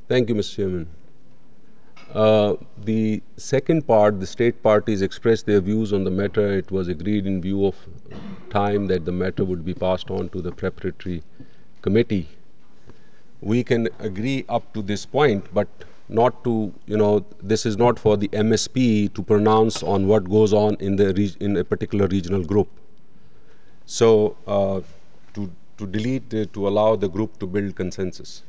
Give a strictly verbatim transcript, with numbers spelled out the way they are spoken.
Thank you, Mister Chairman. Uh, the second part, the state parties expressed their views on the matter. It was agreed in view of time that the matter would be passed on to the preparatory committee. We can agree up to this point, but not to, you know, this is not for the M S P to pronounce on what goes on in the re- in a particular regional group. So uh, to to delete uh, to allow the group to build consensus.